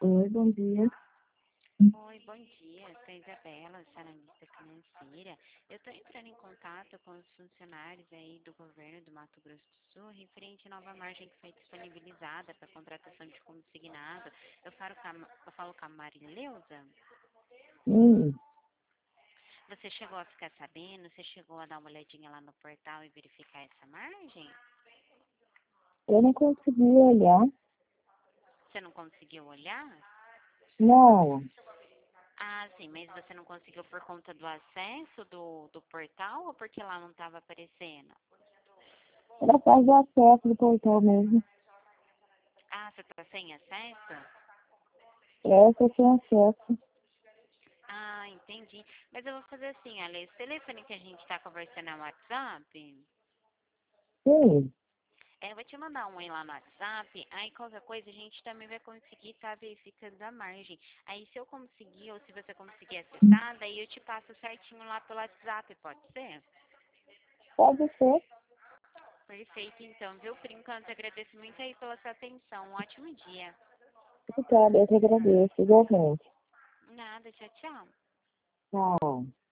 Oi, bom dia. Oi, bom dia. Sou a Isabela, sou analista financeira. Eu estou entrando em contato com os funcionários aí do governo do Mato Grosso do Sul, referente à nova margem que foi disponibilizada para contratação de consignado. Eu falo com a Marileuza. Hum, Você chegou a ficar sabendo? Você chegou a dar uma olhadinha lá no portal e verificar essa margem? eu não consegui olhar. Você não conseguiu olhar? Não, Ah, sim, mas você não conseguiu por conta do acesso do portal ou porque lá não estava aparecendo? era faz o acesso do portal mesmo. Ah, você está sem acesso? Essa sem acesso. Ah, entendi. Mas eu vou fazer assim, olha, esse telefone que a gente está conversando é o WhatsApp. Sim, Eu vou te mandar um aí lá no WhatsApp. Aí qualquer coisa a gente também vai conseguir estar verificando a margem. Aí se eu conseguir ou se você conseguir acessar, daí eu te passo certinho lá pelo WhatsApp, pode ser? pode ser. Perfeito, então, viu? Por enquanto, agradeço muito aí pela sua atenção. Um ótimo dia. Obrigada, eu te agradeço, igualmente. Nada, tchau, tchau. Tchau.